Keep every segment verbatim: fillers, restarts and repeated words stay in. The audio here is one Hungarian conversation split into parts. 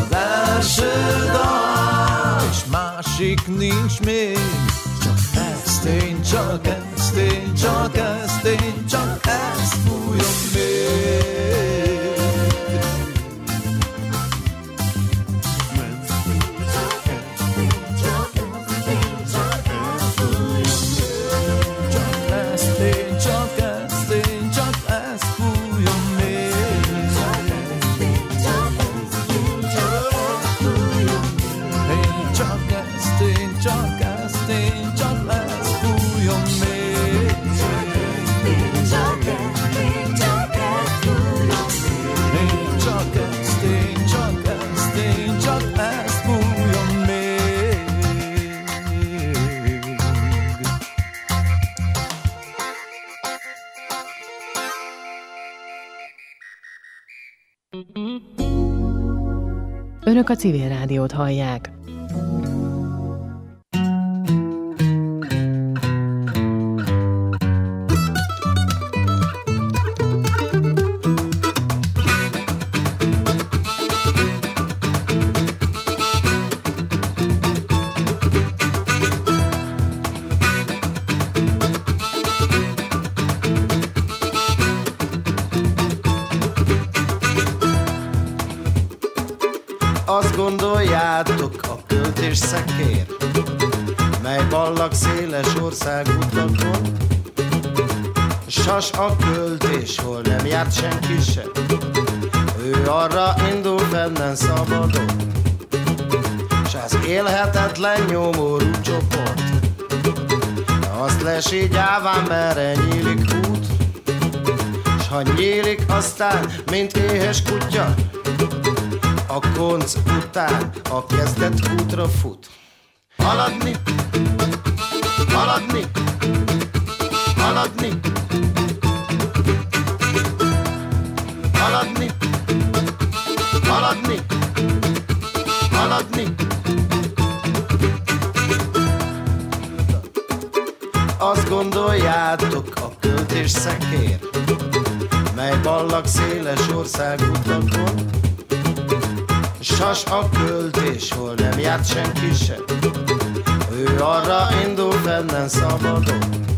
az első dal, és másik nincs még. Csak ezt én, csak ezt én, csak ezt én, csak ezt fújom még. Önök a Civil Rádiót hallják. Azt gondoljátok, a költés szekér, mely ballag széles országutakon. Sas a költés, hol nem járt senki se, ő arra indul fennen szabadon. S az élhetetlen nyomorú csoport, azt lesi gyáván, merre nyílik út. S ha nyílik aztán, mint éhes kutya, a konc után a kezdett útra fut. Haladni, haladni, haladni, haladni, haladni, haladni. Azt gondoljátok, a költés szekér, mely ballag széles országutakon. Sas a költés, hol nem járt senki se, ő arra indul fennen szabadon.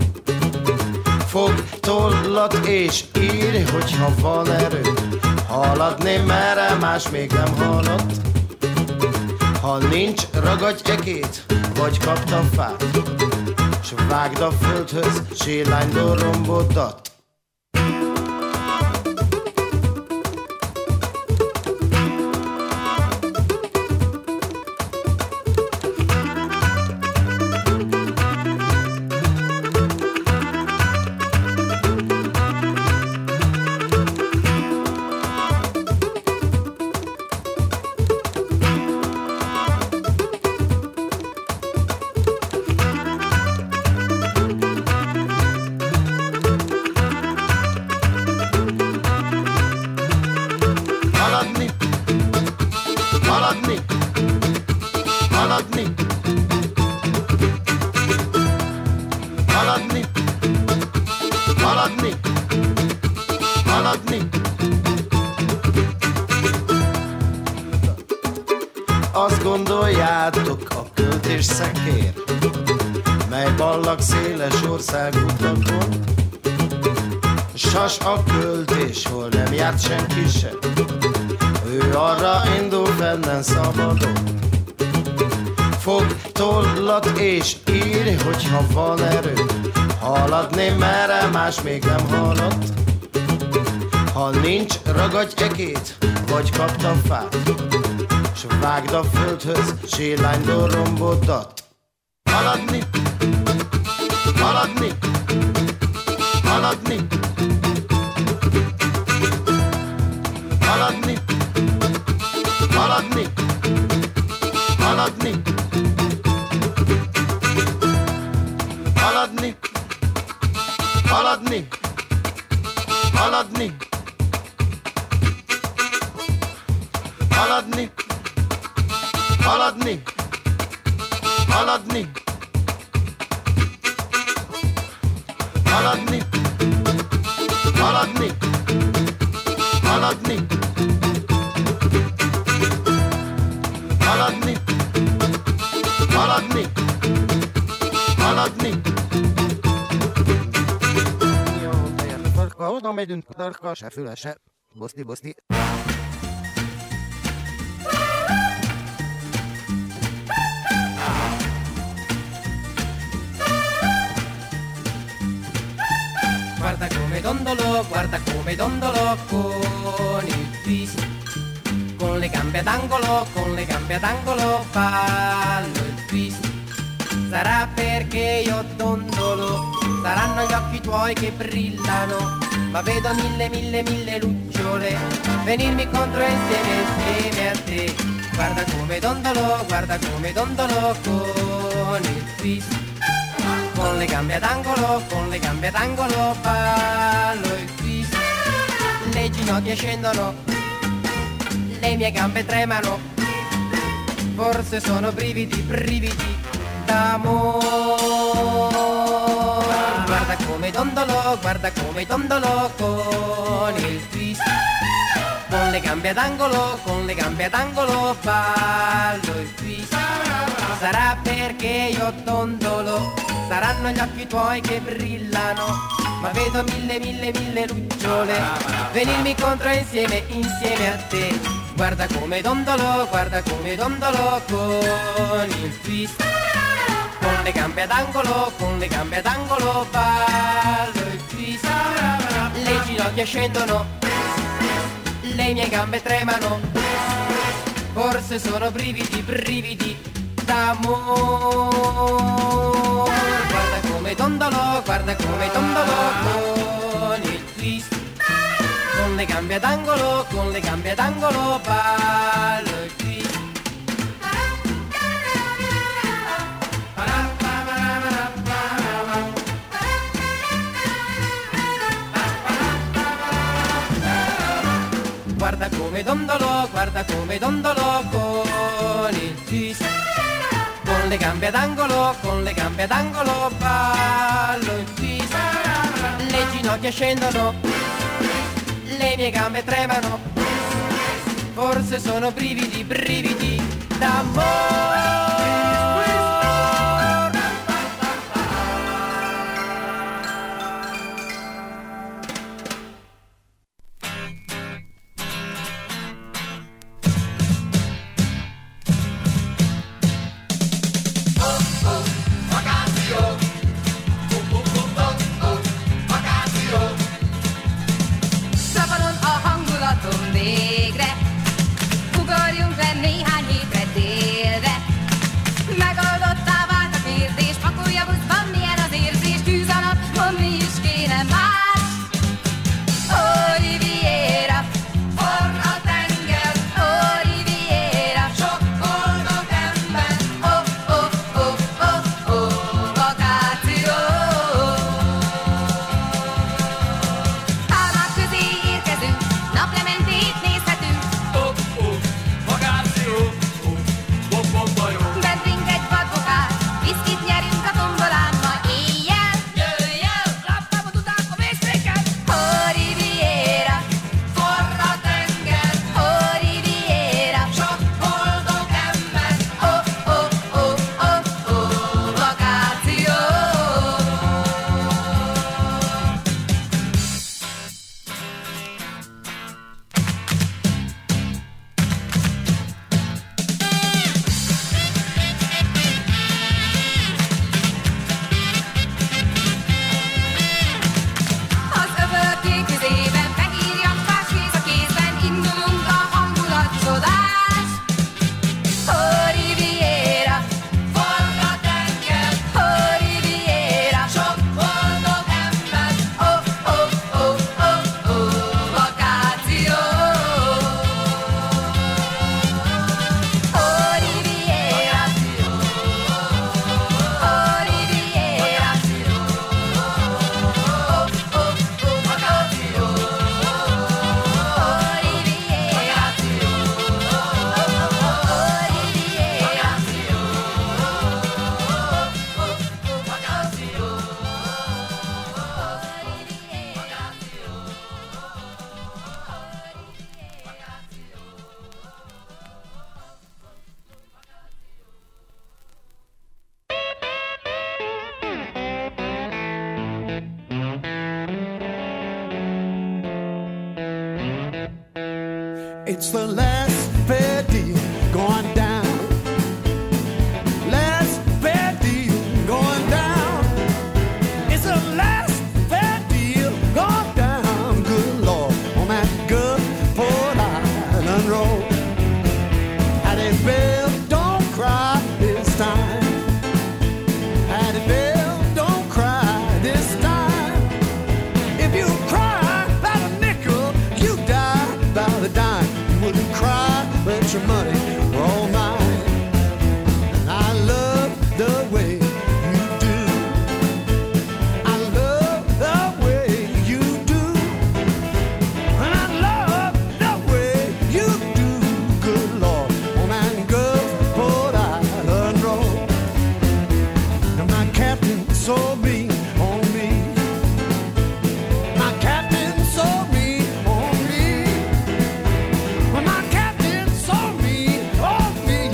Fog tollat és írj, hogyha van erő, haladni merre más még nem haladt. Ha nincs, ragadj ekét, vagy kapd a fát, s vágd a földhöz sírlánydól rombodat. Azt gondoljátok, a költés szekér, mely ballag széles országutakon. Sas a költés, hol nem járt senki se, ő arra indul fennen szabadon. Fog tollat és írj, hogyha van erő, haladni merre más még nem haladt. Ha nincs, ragadj ekét, vagy kapd a fát, s vágd a földhöz sírlánydól rombodat. Haladni, haladni, haladni, haladni, haladni, haladni, haladni, haladni, haladni, haladni, haladni, haladni, haladni, haladni, haladni, oda megyünk, tarka, se füle, se. Boszti, boszti. Guarda come dondolo, guarda come dondolo con il twist. Con le gambe ad angolo, con le gambe ad angolo fallo il twist. Sarà perché io dondolo, saranno gli occhi tuoi che brillano, ma vedo mille mille mille lucciole venirmi contro insieme insieme a te. Guarda come dondolo, guarda come dondolo con il twist. Con le gambe ad angolo, con le gambe ad angolo ballo il twist. Le ginocchia scendono, le mie gambe tremano, forse sono brividi, brividi d'amore. Guarda come dondolo, guarda come dondolo con il twist. Con le gambe ad angolo, con le gambe ad angolo ballo il twist. Sarà perché io dondolo, saranno gli occhi tuoi che brillano, ma vedo mille mille mille lucciole venirmi contro insieme, insieme a te. Guarda come dondolo, guarda come dondolo con il twist. Con le gambe ad angolo, con le gambe ad angolo ballo il twist. Le ginocchia scendono, le mie gambe tremano, forse sono brividi, brividi d'amore. Guarda come dondolo, guarda come dondolo con il twist. Con le gambe ad angolo, con le gambe ad angolo ballo il twist. Guarda come dondolo, guarda come dondolo con il twist. Con le gambe ad angolo, con le gambe ad angolo ballo il twist. Le ginocchia scendono, le mie gambe tremano, forse sono brividi, brividi d'amore. Végre, ugorjunk le néhány hétre délre. It's the last fair deal going down. Last fair deal going down. It's the last fair deal going down. Good Lord, on that Gulfport Island road. Hattie Bell, don't cry this time. Hattie Bell, don't cry this time. If you cry about a nickel, you die about a dime. You wouldn't cry, but your money were all mine. And I love the way you do. I love the way you do. And I love the way you do. Good Lord, on that Gulfport Island road. And my captain so mean on me. My captain so mean on me. When my captain saw me, on me,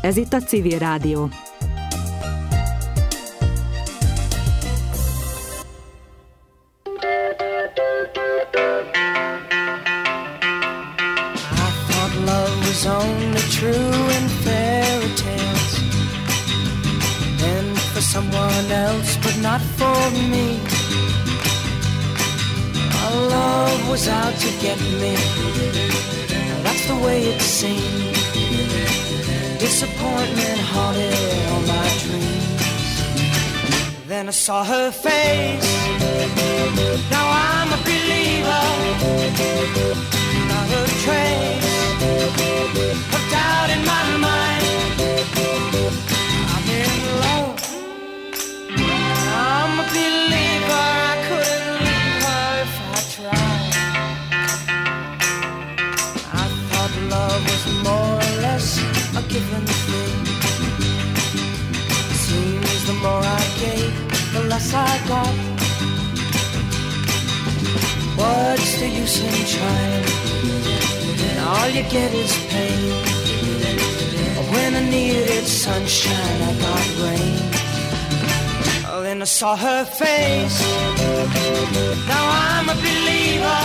Ez itt a Civil Rádió. Only true in fairy tales, and for someone else, but not for me. Our love was out to get me. That's the way it seemed. Disappointment haunted all my dreams. Then I saw her face. Now I'm a believer. Not a trace of doubt in my mind. I'm in love. I'm a believer. I couldn't leave her if I tried. I thought love was more or less a given thing. Seems the more I gave, the less I got. What's the use in trying? All you get is pain. When I needed sunshine, I got rain. Oh, then I saw her face. Now I'm a believer.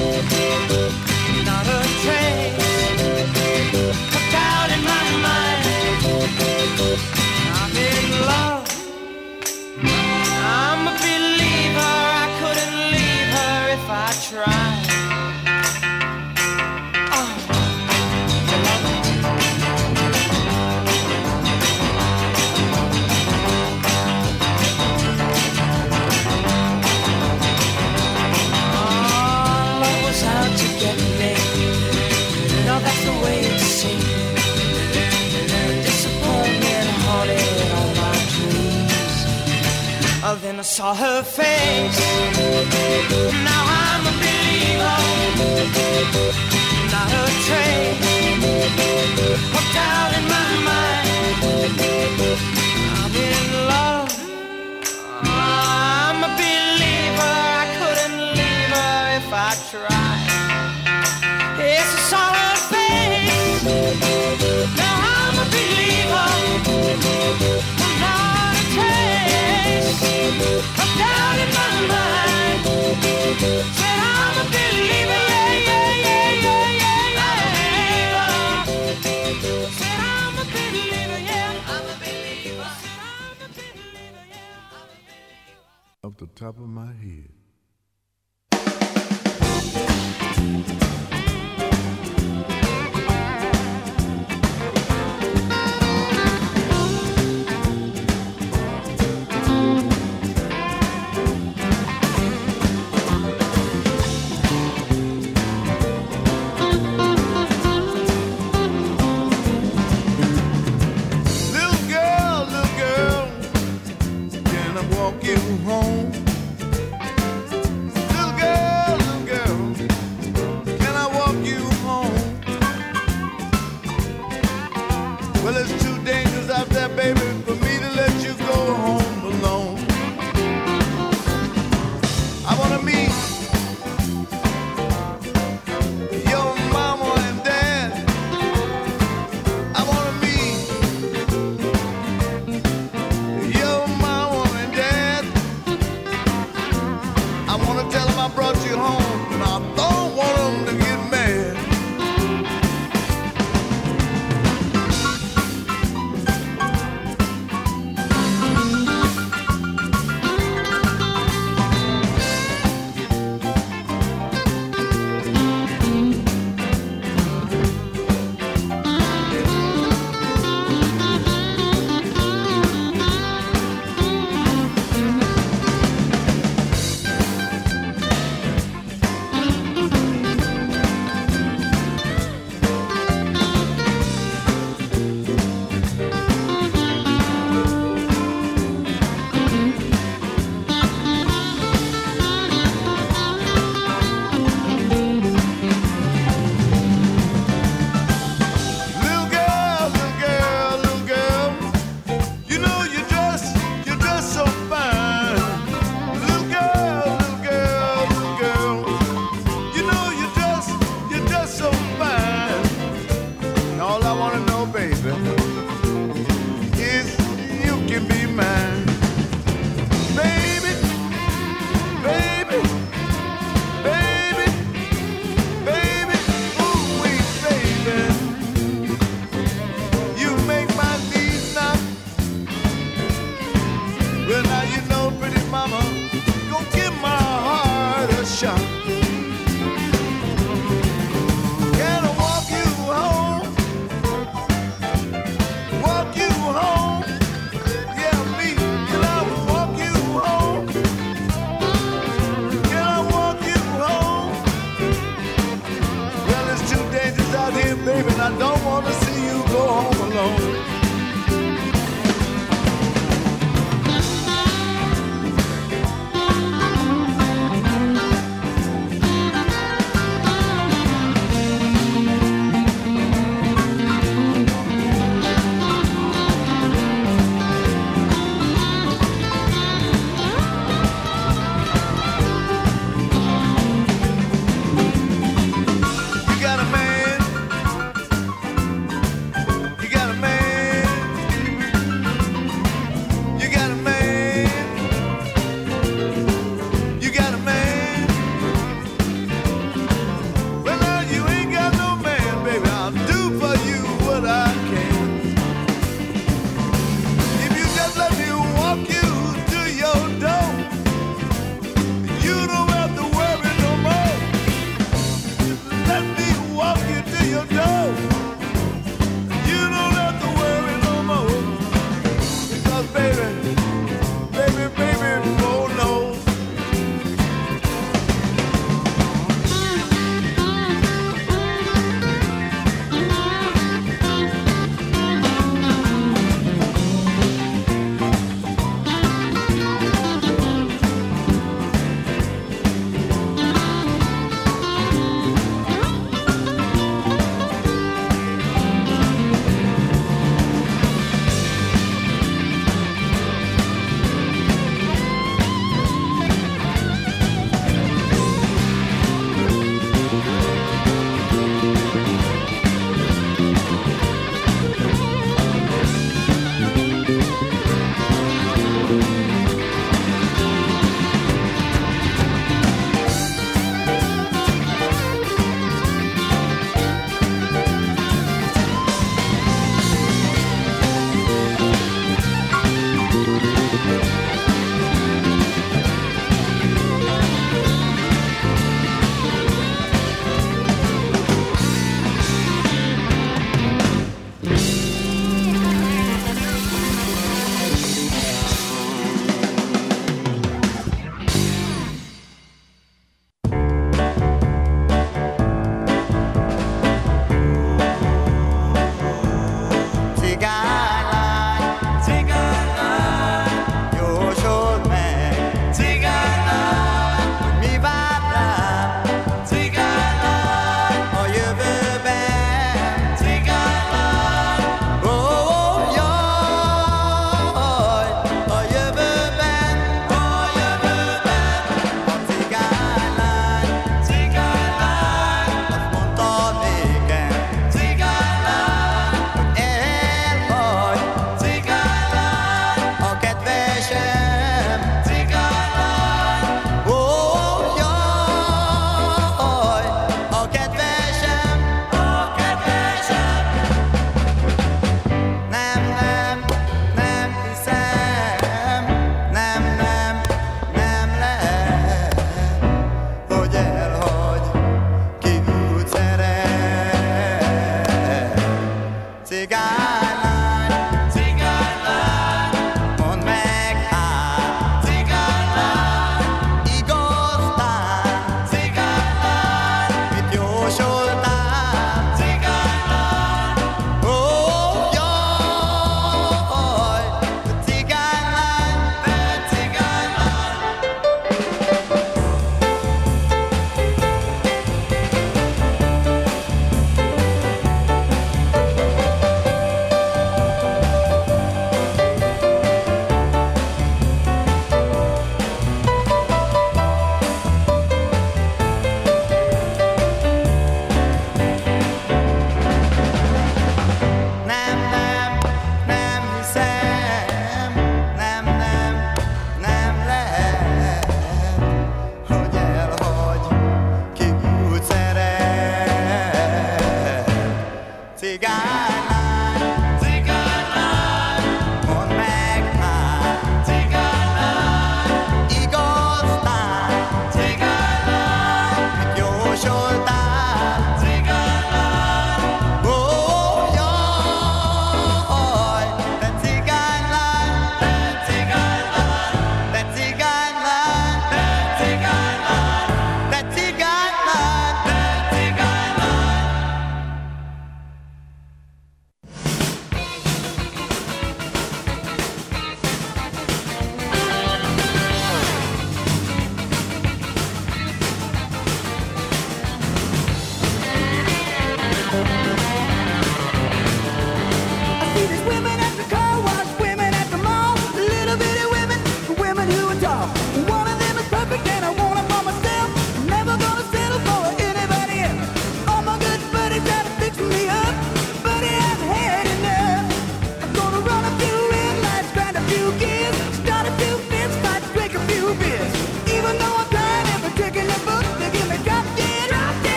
Not a trace of doubt in my mind. I'm in love. I'm a believer. I couldn't leave her if I tried. That's the way it seemed. Disappointment haunted all my dreams. Oh, then I saw her face. Now I'm a believer. Not a trace of doubt in my mind. I'm in love. I'm a believer. I couldn't leave her if I tried. Yes, I saw her. Now I'm a believer. I'm not a trace of doubt in my mind. Said I'm a believer, yeah, yeah, yeah, yeah, yeah, yeah. Said I'm a believer, yeah, I'm a believer. Said I'm a believer, yeah, I'm a believer. Off the top of my head. shot.